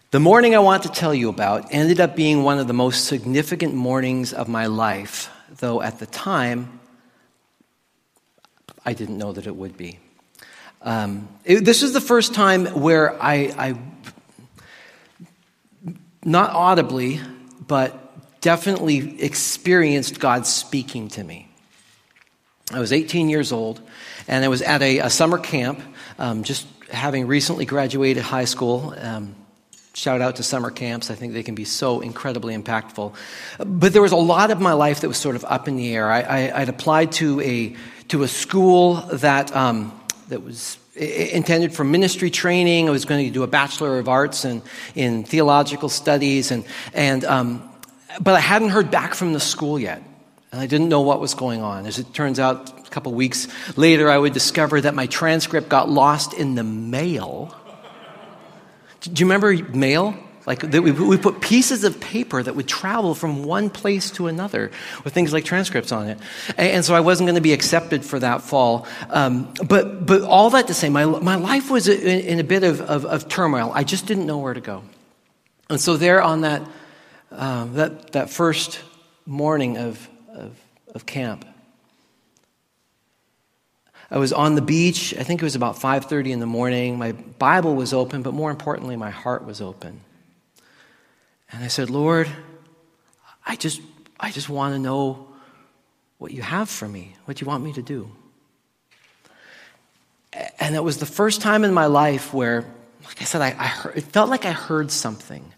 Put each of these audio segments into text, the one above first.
The morning I want to tell you about ended up being one of the most significant mornings of my life, though at the time, I didn't know that it would be. This is the first time where I not audibly, but definitely experienced God speaking to me. I was 18 years old, and I was at a summer camp, just having recently graduated high school. Shout out to summer camps. I think they can be so incredibly impactful. But there was a lot of my life that was sort of up in the air. I'd applied to a school that was intended for ministry training. I was going to do a Bachelor of Arts in theological studies, but I hadn't heard back from the school yet, and I didn't know what was going on. As it turns out, a couple weeks later, I would discover that my transcript got lost in the mail. Do you remember mail? Like we put pieces of paper that would travel from one place to another with things like transcripts on it. And so I wasn't going to be accepted for that fall. But all that to say, my life was in a bit of turmoil. I just didn't know where to go. And so there on that first morning of camp, I was on the beach. I think it was about 5:30 in the morning. My Bible was open, but more importantly, my heart was open. And I said, Lord, I just want to know what you have for me, what you want me to do. And it was the first time in my life where, like I said, it felt like I heard something.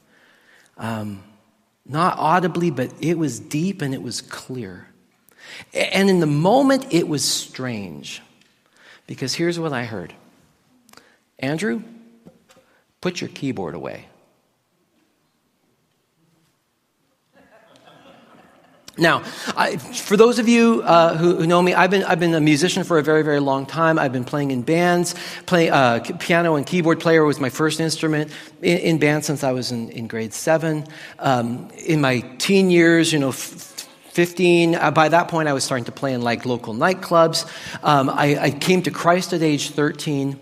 Not audibly, but it was deep and it was clear. And in the moment, it was strange. Because here's what I heard. Andrew, put your keyboard away. Now, for those of you who know me, I've been a musician for a very, very long time. I've been playing in bands. Piano and keyboard player was my first instrument in band since I was in grade 7. In my teen years, 15, by that point I was starting to play in like local nightclubs. I came to Christ at age 13.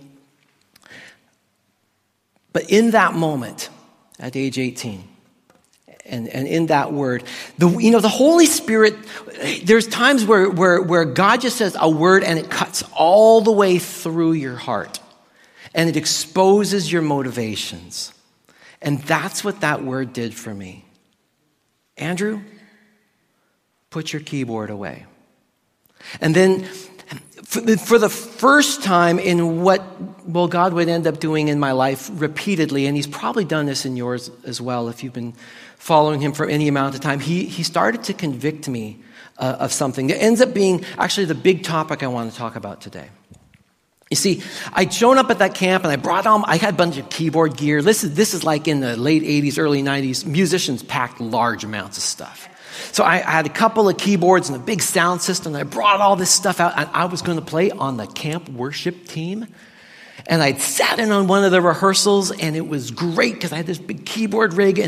But in that moment, at age 18, and in that word, the Holy Spirit, there's times where God just says a word and it cuts all the way through your heart. And it exposes your motivations. And that's what that word did for me. Andrew, put your keyboard away. And then for the first time in what God would end up doing in my life repeatedly, and he's probably done this in yours as well if you've been following him for any amount of time, he started to convict me of something that ends up being actually the big topic I want to talk about today. You see, I'd shown up at that camp and I had a bunch of keyboard gear. This is like in the late 80s, early 90s. Musicians packed large amounts of stuff. So I had a couple of keyboards and a big sound system. And I brought all this stuff out, and I was going to play on the camp worship team. And I'd sat in on one of the rehearsals, and it was great because I had this big keyboard rig.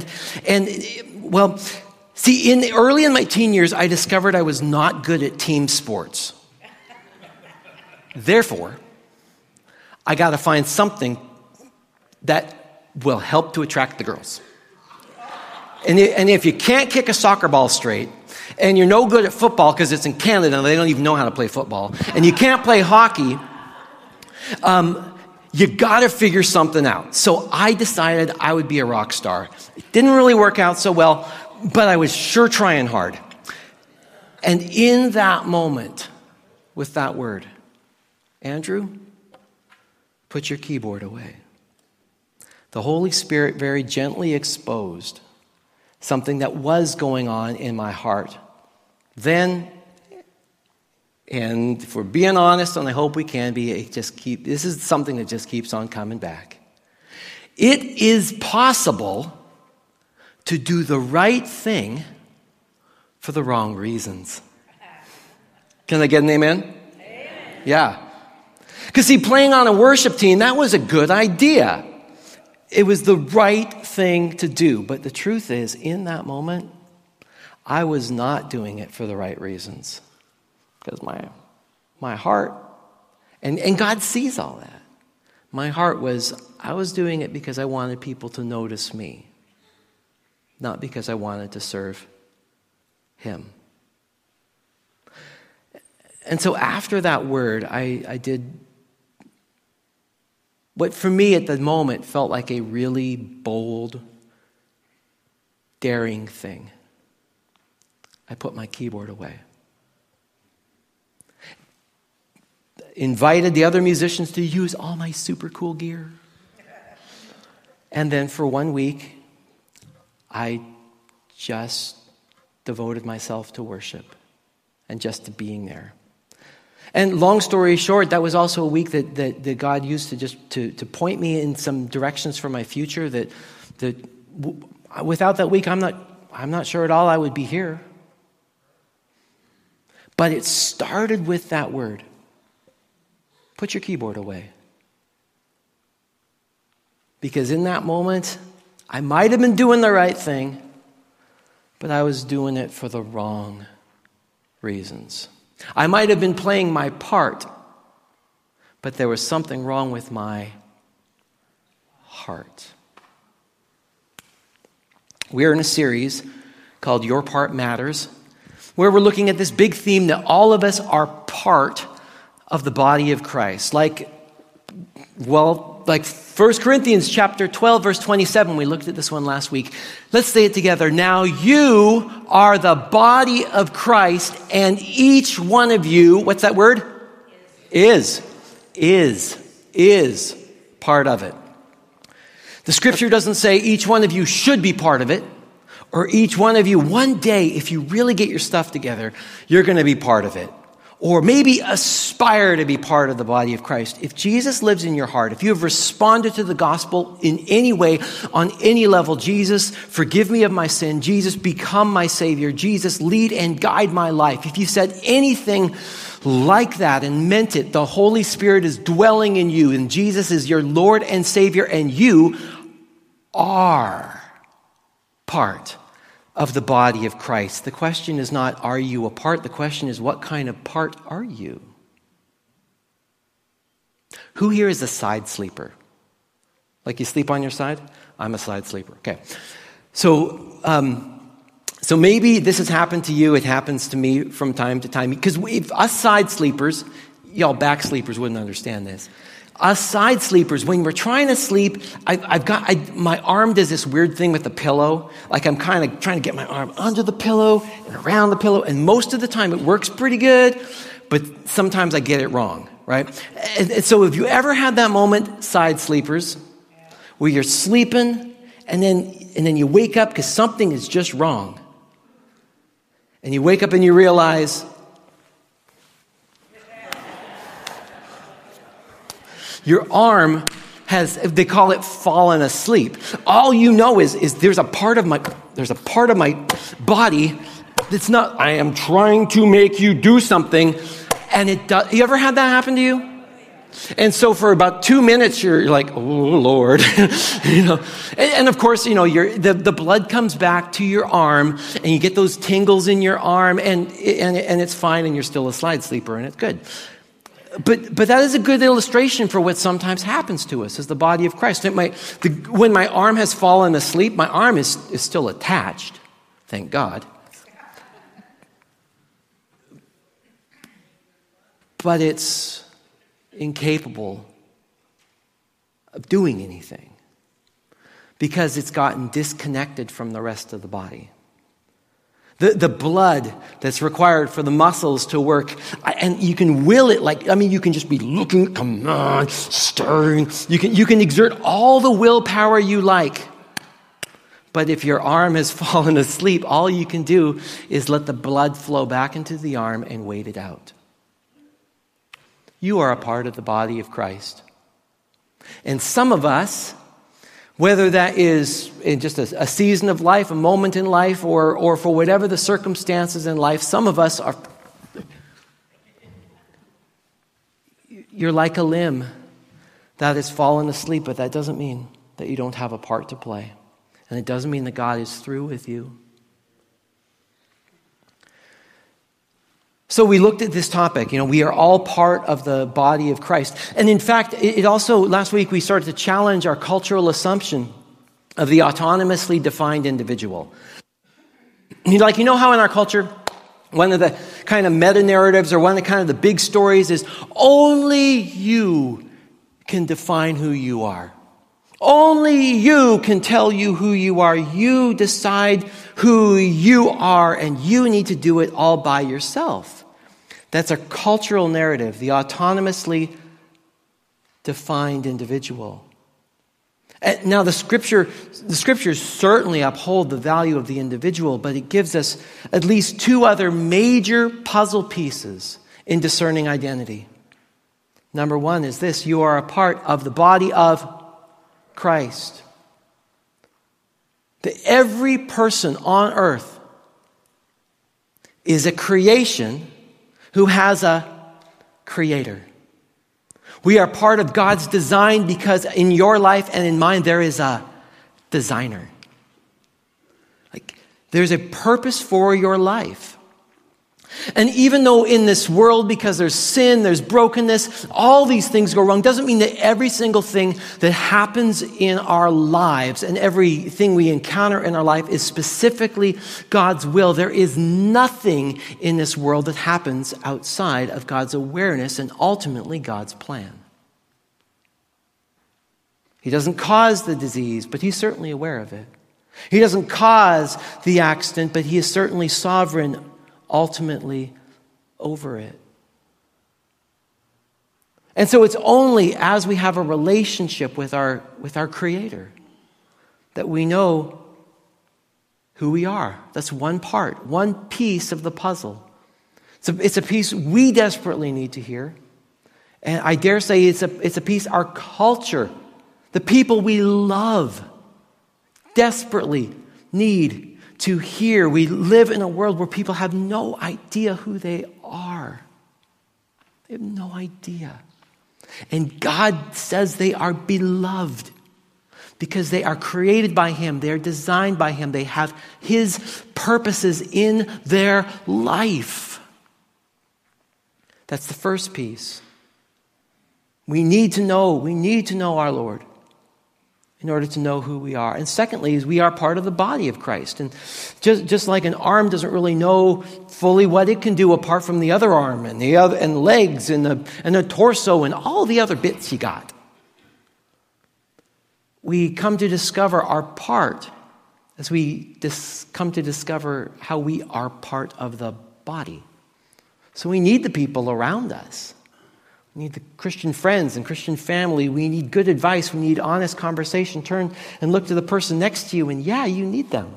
Early in my teen years, I discovered I was not good at team sports. Therefore, I got to find something that will help to attract the girls. And if you can't kick a soccer ball straight, and you're no good at football because it's in Canada and they don't even know how to play football, and you can't play hockey, you got to figure something out. So I decided I would be a rock star. It didn't really work out so well, but I was sure trying hard. And in that moment, with that word, Andrew, put your keyboard away. The Holy Spirit very gently exposed something that was going on in my heart. Then, and if we're being honest, and I hope we can be, this is something that just keeps on coming back. It is possible to do the right thing for the wrong reasons. Can I get an amen? Amen. Yeah. Because see, playing on a worship team, that was a good idea. It was the right thing to do. But the truth is, in that moment, I was not doing it for the right reasons. Because my heart, and God sees all that. My heart was I was doing it because I wanted people to notice me, not because I wanted to serve him. And so after that word, I did what for me at the moment felt like a really bold, daring thing. I put my keyboard away. Invited the other musicians to use all my super cool gear. And then for 1 week, I just devoted myself to worship and just to being there. And long story short, that was also a week that God used to just to point me in some directions for my future that without that week, I'm not sure at all I would be here. But it started with that word. Put your keyboard away. Because in that moment, I might have been doing the right thing, but I was doing it for the wrong reasons. I might have been playing my part, but there was something wrong with my heart. We're in a series called Your Part Matters, where we're looking at this big theme that all of us are part of the body of Christ. Like 1 Corinthians chapter 12, verse 27. We looked at this one last week. Let's say it together. Now you are the body of Christ, and each one of you, what's that word? Is part of it. The scripture doesn't say each one of you should be part of it, or each one of you, one day, if you really get your stuff together, you're going to be part of it. Or maybe aspire to be part of the body of Christ. If Jesus lives in your heart, if you have responded to the gospel in any way, on any level, Jesus, forgive me of my sin. Jesus, become my Savior. Jesus, lead and guide my life. If you said anything like that and meant it, the Holy Spirit is dwelling in you, and Jesus is your Lord and Savior, and you are part of the body of Christ. The question is not, are you a part? The question is, what kind of part are you? Who here is a side sleeper? Like you sleep on your side? I'm a side sleeper. Okay. So maybe this has happened to you. It happens to me from time to time. Because us side sleepers, y'all back sleepers wouldn't understand this. Us side sleepers, when we're trying to sleep, my arm does this weird thing with the pillow. Like I'm kind of trying to get my arm under the pillow and around the pillow. And most of the time it works pretty good, but sometimes I get it wrong, right? And so if you ever had that moment, side sleepers, where you're sleeping and then you wake up because something is just wrong. And you wake up and you realize, your arm has, they call it fallen asleep. All you know is there's a part of my body that's not, I am trying to make you do something, and it does. You ever had that happen to you? And so for about 2 minutes, you're like, oh, Lord. And of course, the blood comes back to your arm, and you get those tingles in your arm, and it's fine, and you're still a side sleeper, and it's good. But that is a good illustration for what sometimes happens to us as the body of Christ. When my arm has fallen asleep, my arm is still attached, thank God. But it's incapable of doing anything because it's gotten disconnected from the rest of the body. The blood that's required for the muscles to work, and you can will it you can just be looking, come on, stirring. You can exert all the willpower you like. But if your arm has fallen asleep, all you can do is let the blood flow back into the arm and wait it out. You are a part of the body of Christ. And some of us, whether that is in just a season of life, a moment in life, or for whatever the circumstances in life, some of us you're like a limb that has fallen asleep, but that doesn't mean that you don't have a part to play. And it doesn't mean that God is through with you. So we looked at this topic. We are all part of the body of Christ. And in fact, it also, last week we started to challenge our cultural assumption of the autonomously defined individual. How in our culture, one of the kind of meta-narratives or one of the kind of the big stories is only you can define who you are. Only you can tell you who you are. You decide who you are, and you need to do it all by yourself. That's a cultural narrative, the autonomously defined individual. Now, the scriptures certainly uphold the value of the individual, but it gives us at least two other major puzzle pieces in discerning identity. Number one is this: you are a part of the body of Christ. That every person on earth is a creation who has a creator. We are part of God's design because in your life and in mine there is a designer. There's a purpose for your life. And even though in this world, because there's sin, there's brokenness, all these things go wrong, doesn't mean that every single thing that happens in our lives and everything we encounter in our life is specifically God's will. There is nothing in this world that happens outside of God's awareness and ultimately God's plan. He doesn't cause the disease, but He's certainly aware of it. He doesn't cause the accident, but He is certainly sovereign ultimately over it. And so it's only as we have a relationship with our Creator that we know who we are. That's one part, one piece of the puzzle. It's a piece we desperately need to hear. And I dare say it's a piece our culture, the people we love, desperately need to hear. We live in a world where people have no idea who they are. They have no idea. And God says they are beloved because they are created by Him. They are designed by Him. They have His purposes in their life. That's the first piece. We need to know our Lord in order to know who we are. And secondly, is we are part of the body of Christ. And just like an arm doesn't really know fully what it can do apart from the other arm and the other and legs and the torso and all the other bits you got. We come to discover our part as we come to discover how we are part of the body. So we need the people around us. We need the Christian friends and Christian family. We need good advice. We need honest conversation. Turn and look to the person next to you, and you need them.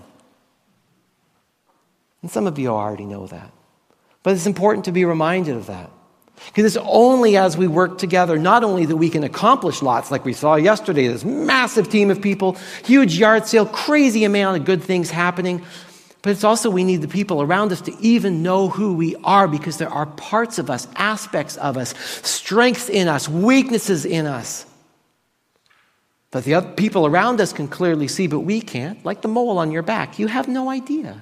And some of you already know that. But it's important to be reminded of that. Because it's only as we work together, not only that we can accomplish lots, like we saw yesterday, this massive team of people, huge yard sale, crazy amount of good things happening, but it's also we need the people around us to even know who we are, because there are parts of us, aspects of us, strengths in us, weaknesses in us that the other people around us can clearly see, but we can't. Like the mole on your back. You have no idea.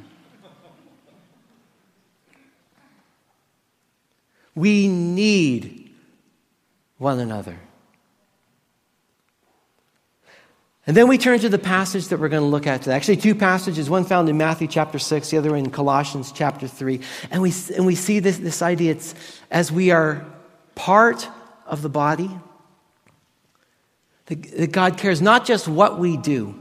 We need one another. And then we turn to the passage that we're going to look at today. Actually, two passages, one found in Matthew chapter 6, the other in Colossians chapter 3. And we see this idea, it's as we are part of the body, that God cares not just what we do,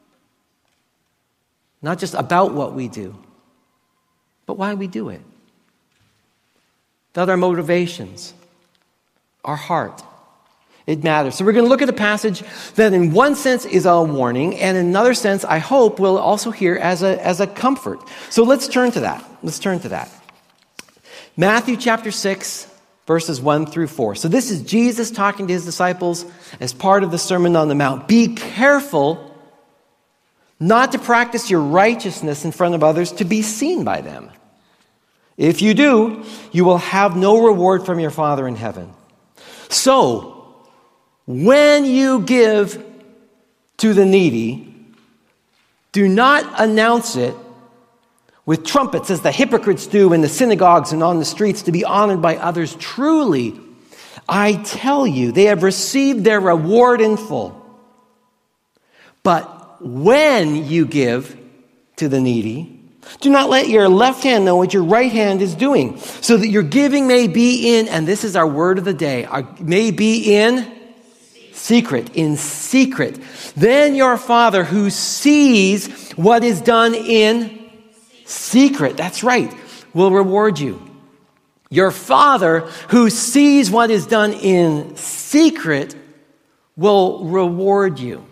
not just about what we do, but why we do it. That our motivations, our heart, it matters. So we're going to look at a passage that in one sense is a warning, and in another sense, I hope, we'll also hear as a comfort. So let's turn to that. Matthew chapter 6, verses 1 through 4. So this is Jesus talking to His disciples as part of the Sermon on the Mount. Be careful not to practice your righteousness in front of others to be seen by them. If you do, you will have no reward from your Father in heaven. So, when you give to the needy, do not announce it with trumpets as the hypocrites do in the synagogues and on the streets to be honored by others. Truly, I tell you, they have received their reward in full. But when you give to the needy, do not let your left hand know what your right hand is doing, so that your giving may be in, and this is our word of the day, may be in secret, in secret. Then your Father who sees what is done in secret, that's right, will reward you. Your Father who sees what is done in secret will reward you.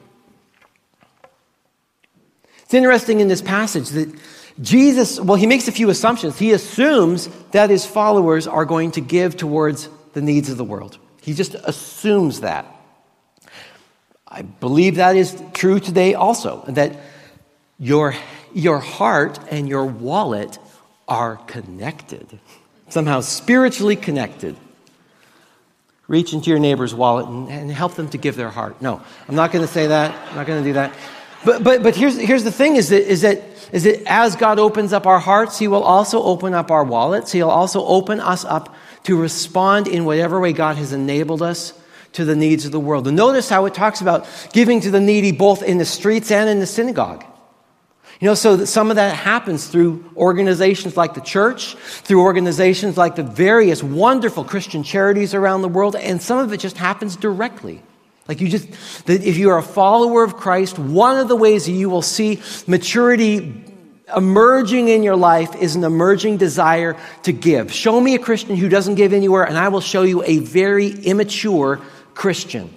It's interesting in this passage that Jesus, he makes a few assumptions. He assumes that his followers are going to give towards the needs of the world. He just assumes that. I believe that is true today also, that your heart and your wallet are connected, somehow spiritually connected. Reach into your neighbor's wallet and help them to give their heart. No, I'm not going to say that. I'm not going to do that. But here's the thing: is that as God opens up our hearts, He will also open up our wallets. He'll also open us up to respond in whatever way God has enabled us to the needs of the world. And notice how it talks about giving to the needy both in the streets and in the synagogue. So that some of that happens through organizations like the church, through organizations like the various wonderful Christian charities around the world, and some of it just happens directly. If you are a follower of Christ, one of the ways that you will see maturity emerging in your life is an emerging desire to give. Show me a Christian who doesn't give anywhere, and I will show you a very immature Christian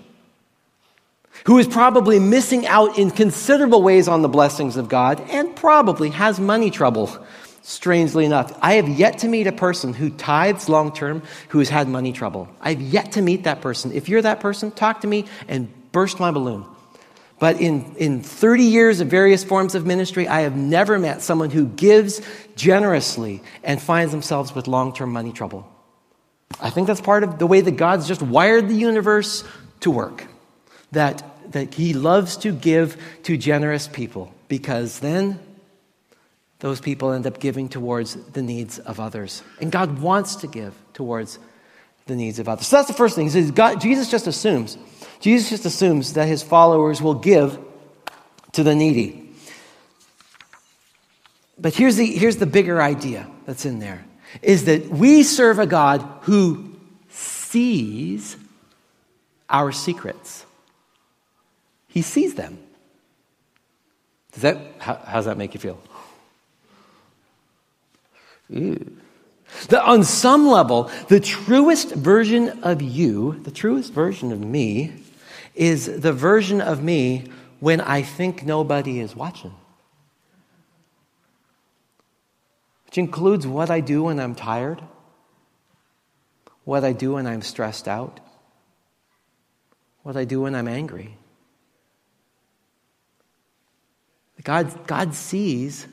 who is probably missing out in considerable ways on the blessings of God and probably has money trouble, strangely enough. I have yet to meet a person who tithes long-term who has had money trouble. I've yet to meet that person. If you're that person, talk to me and burst my balloon. But in 30 years of various forms of ministry, I have never met someone who gives generously and finds themselves with long-term money trouble. I think that's part of the way that God's just wired the universe to work. That He loves to give to generous people, because then those people end up giving towards the needs of others. And God wants to give towards the needs of others. So that's the first thing. Jesus just assumes that his followers will give to the needy. But here's the bigger idea that's in there, is that we serve a God who sees our secrets. He sees them. How does that make you feel? Ew. On some level, the truest version of you, the truest version of me, is the version of me when I think nobody is watching. Which includes what I do when I'm tired, what I do when I'm stressed out, what I do when I'm angry. God sees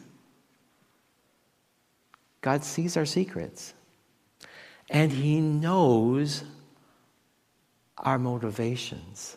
our secrets. And He knows our motivations.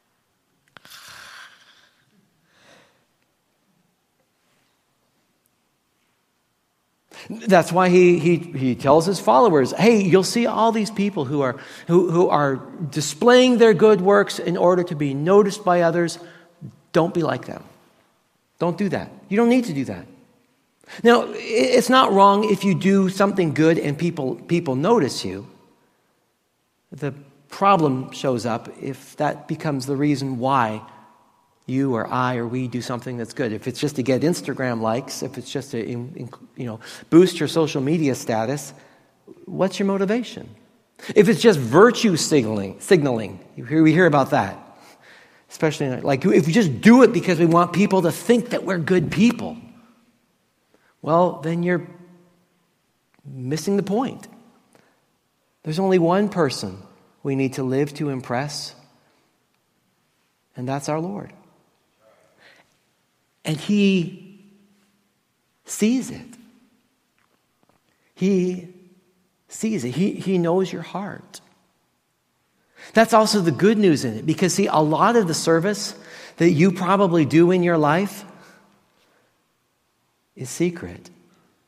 That's why he tells his followers, hey, you'll see all these people who are displaying their good works in order to be noticed by others. Don't be like them. Don't do that. You don't need to do that. Now, it's not wrong if you do something good and people notice you. The problem shows up if that becomes the reason why you or I or we do something that's good. If it's just to get Instagram likes, if it's just to boost your social media status, what's your motivation? If it's just virtue signaling, we hear about that. Especially like if we just do it because we want people to think that we're good people, well, then you're missing the point. There's only one person we need to live to impress, and that's our Lord. And He sees it. He sees it. He knows your heart. That's also the good news in it, because see, a lot of the service that you probably do in your life is secret.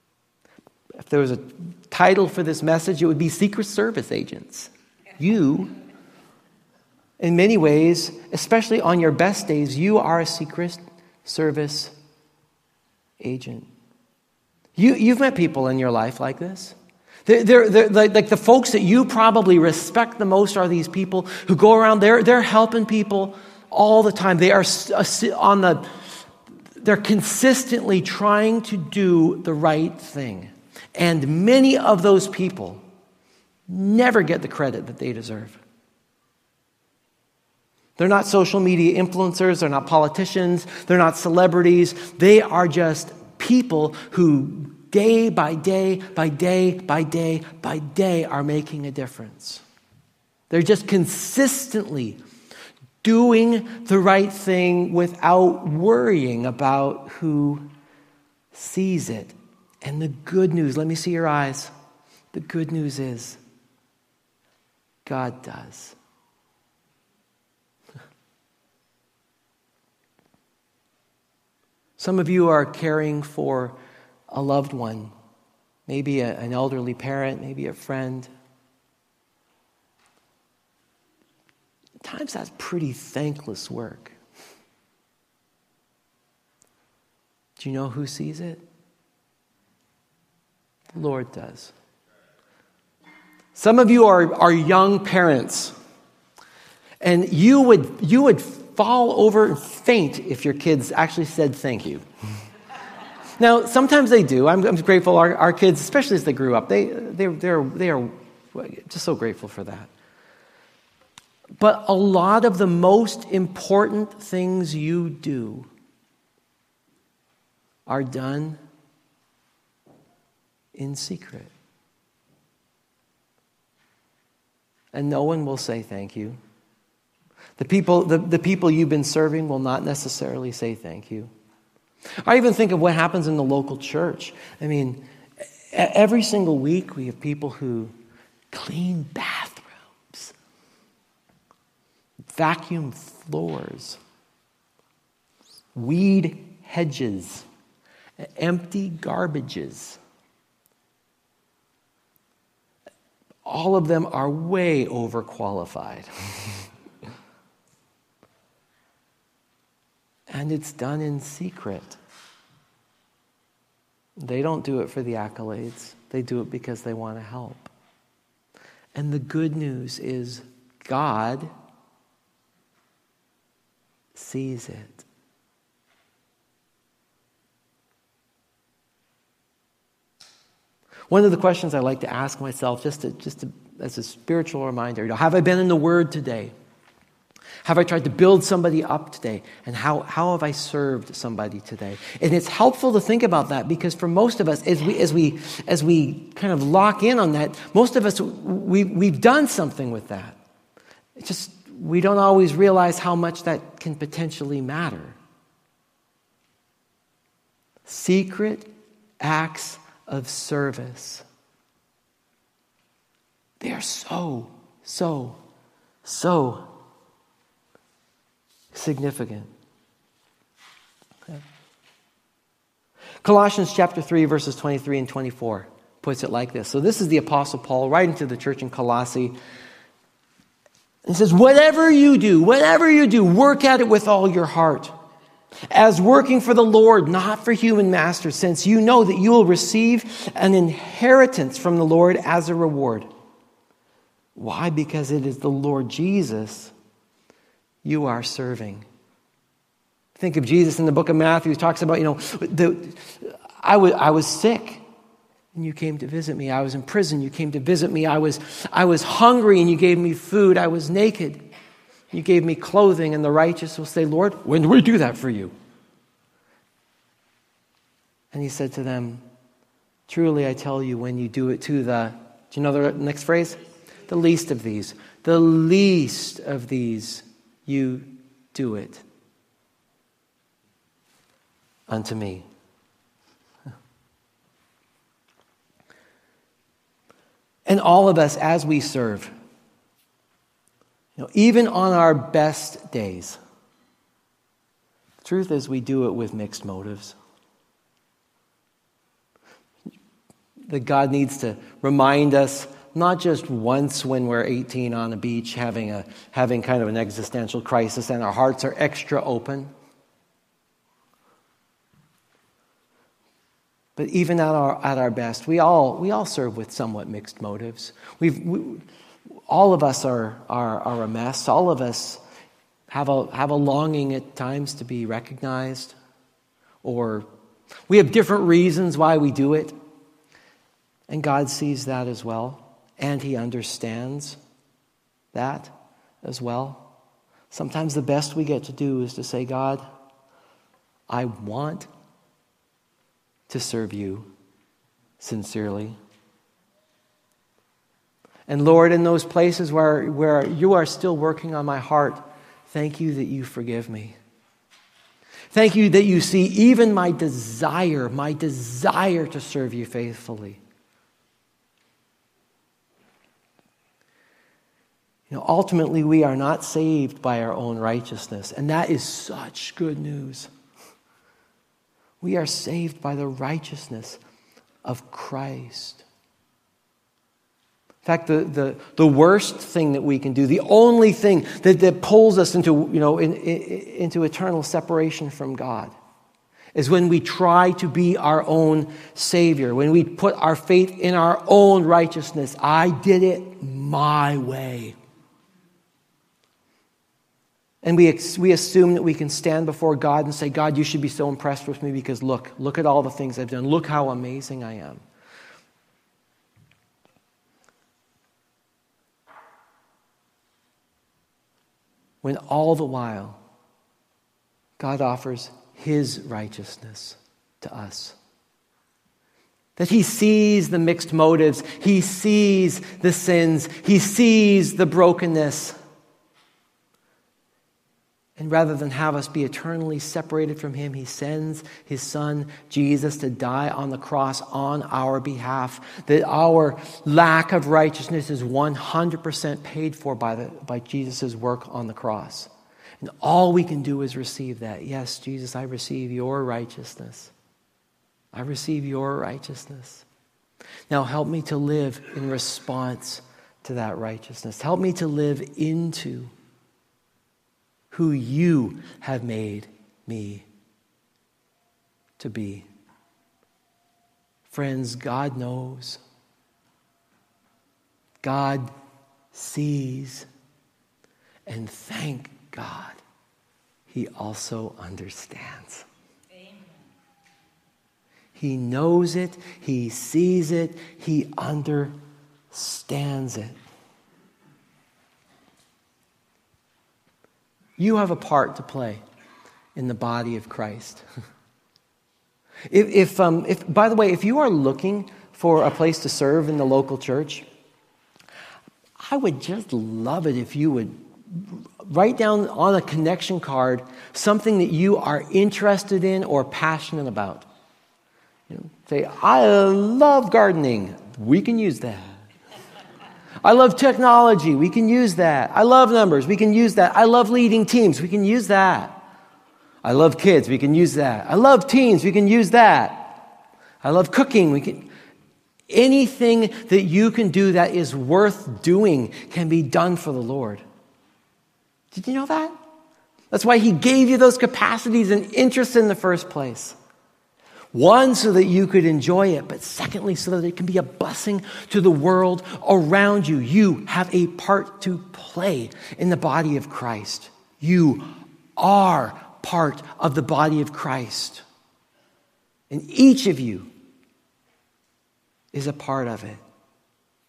If there was a title for this message, it would be Secret Service Agents. You, in many ways, especially on your best days, you are a Secret Service agent. You've met people in your life like this. They're like the folks that you probably respect the most are these people who go around, they're helping people all the time. They're consistently trying to do the right thing. And many of those people never get the credit that they deserve. They're not social media influencers, they're not politicians, they're not celebrities. They are just people who day by day by day by day by day are making a difference. They're just consistently doing the right thing without worrying about who sees it. And the good news, let me see your eyes. The good news is God does. Some of you are caring for a loved one, maybe an elderly parent, maybe a friend. At times that's pretty thankless work. Do you know who sees it? The Lord does. Some of you are young parents, and you would fall over and faint if your kids actually said thank you. Now, sometimes they do. I'm grateful. Our kids, especially as they grew up, they are just so grateful for that. But a lot of the most important things you do are done in secret. And no one will say thank you. The people you've been serving will not necessarily say thank you. I even think of what happens in the local church. I mean, every single week we have people who clean bathrooms, vacuum floors, weed hedges, empty garbages. All of them are way overqualified. And it's done in secret. They don't do it for the accolades. They do it because they want to help. And the good news is God sees it. One of the questions I like to ask myself, just to as a spiritual reminder, have I been in the Word today? Have I tried to build somebody up today? And how have I served somebody today? And it's helpful to think about that, because for most of us, as we kind of lock in on that, most of us we've done something with that. It's just we don't always realize how much that can potentially matter. Secret acts of service. They are so significant. Okay. Colossians chapter 3, verses 23 and 24 puts it like this. So this is the Apostle Paul writing to the church in Colossae. He says, whatever you do, work at it with all your heart, as working for the Lord, not for human masters, since you know that you will receive an inheritance from the Lord as a reward. Why? Because it is the Lord Jesus you are serving. Think of Jesus in the book of Matthew. He talks about, I was sick and you came to visit me. I was in prison. You came to visit me. I was hungry and you gave me food. I was naked. You gave me clothing. And the righteous will say, Lord, when did we do that for you? And he said to them, truly I tell you, when you do it to do you know the next phrase? The least of these. The least of these you do it unto me. And all of us, as we serve, even on our best days, the truth is we do it with mixed motives. that God needs to remind us, not just once when we're 18 on a beach having kind of an existential crisis and our hearts are extra open, but even at our best, we all serve with somewhat mixed motives. All of us are a mess. All of us have a longing at times to be recognized, or we have different reasons why we do it. And God sees that as well, and He understands that as well. Sometimes the best we get to do is to say, God, I want to serve you sincerely. And Lord, in those places where you are still working on my heart, thank you that you forgive me. Thank you that you see even my desire to serve you faithfully. Ultimately, we are not saved by our own righteousness, and that is such good news. We are saved by the righteousness of Christ. In fact, the worst thing that we can do, the only thing that pulls us into eternal separation from God, is when we try to be our own Savior, when we put our faith in our own righteousness. I did it my way. And we assume that we can stand before God and say, God, you should be so impressed with me because look at all the things I've done. Look how amazing I am. When all the while, God offers His righteousness to us. That He sees the mixed motives. He sees the sins. He sees the brokenness. And rather than have us be eternally separated from Him, He sends His Son, Jesus, to die on the cross on our behalf. That our lack of righteousness is 100% paid for by Jesus' work on the cross. And all we can do is receive that. Yes, Jesus, I receive your righteousness. I receive your righteousness. Now help me to live in response to that righteousness. Help me to live into who you have made me to be. Friends, God knows. God sees. And thank God, He also understands. Amen. He knows it. He sees it. He understands it. You have a part to play in the body of Christ. If by the way, if you are looking for a place to serve in the local church, I would just love it if you would write down on a connection card something that you are interested in or passionate about. Say, I love gardening. We can use that. I love technology. We can use that. I love numbers. We can use that. I love leading teams. We can use that. I love kids. We can use that. I love teens. We can use that. I love cooking. Anything that you can do that is worth doing can be done for the Lord. Did you know that? That's why He gave you those capacities and interests in the first place. One, so that you could enjoy it, but secondly, so that it can be a blessing to the world around you. You have a part to play in the body of Christ. You are part of the body of Christ. And each of you is a part of it.